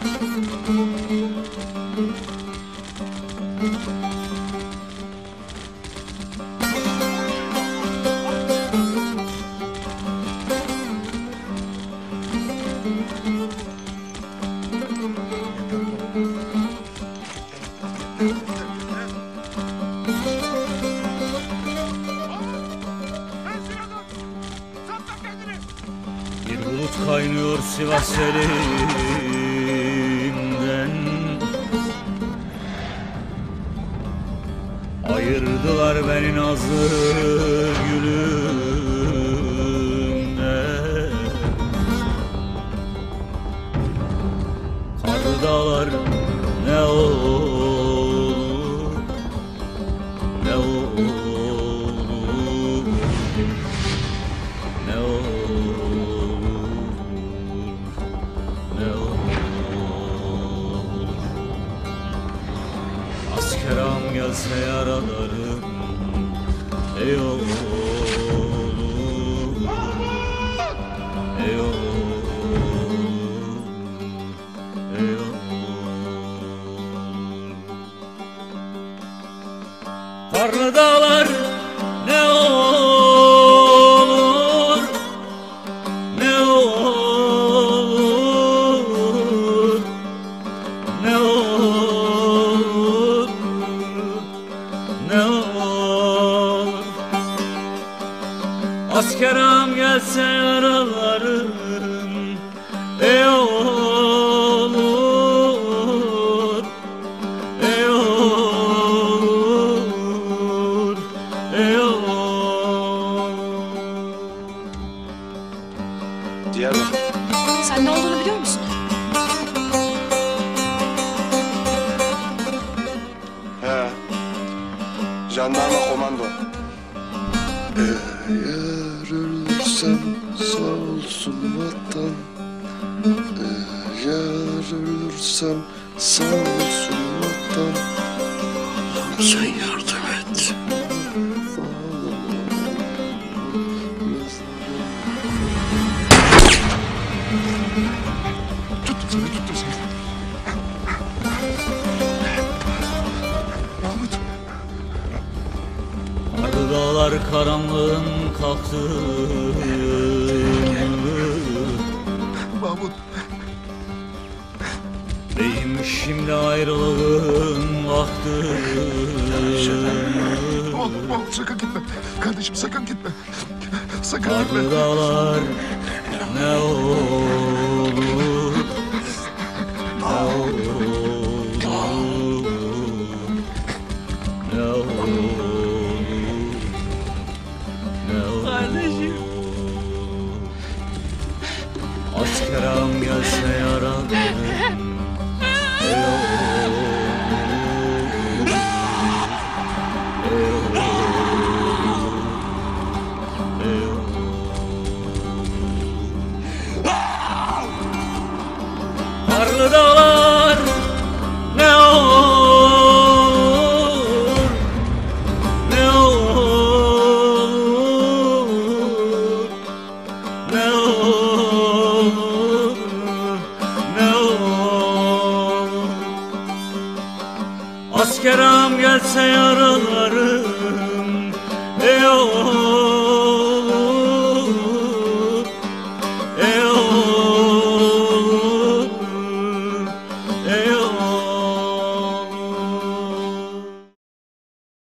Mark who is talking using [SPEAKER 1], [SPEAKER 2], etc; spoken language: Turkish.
[SPEAKER 1] Bir bulut kaynıyor Sivas elimden. Ayırdılar beni nazlı gülümden. Karlı dağlar ne olur, ne olur, ne olur, ne olur. Asker ağam gelse yaralarım, ey olur, ey olur, ey olur. Karlı dağlar ne olur, ne olur, ne olur, ne olur. Asker ağam gelse yaralarım, ey olur, ey olur, ey olur.
[SPEAKER 2] Diyarbakır.
[SPEAKER 3] Sen ne olduğunu biliyor musun?
[SPEAKER 2] He. Jandarma komando.
[SPEAKER 4] Eğer ölürsem sağ olsun vatan. Eğer ölürsem sağ olsun vatan. Sen yardım et.
[SPEAKER 5] Tuttum seni, tuttum seni. Mahmut.
[SPEAKER 1] Karlı dağlar karanlığın kalktı.
[SPEAKER 5] Mahmut.
[SPEAKER 1] Beyim şimdi ayrılığın vakti.
[SPEAKER 5] Mahmut sakın gitme. Kardeşim sakın gitme. Sakın
[SPEAKER 1] Karlı
[SPEAKER 5] gitme.
[SPEAKER 1] dağlar ne olur, ne olur, ne olur, ne olur. Kardeşim. Asker ağam gelse yaralarım, ey olur, ey olur, ey olur. Karlı dağlar ne olur, ne olur, ne olur, ne olur. Asker ağam gelse yaralarım, ey olur.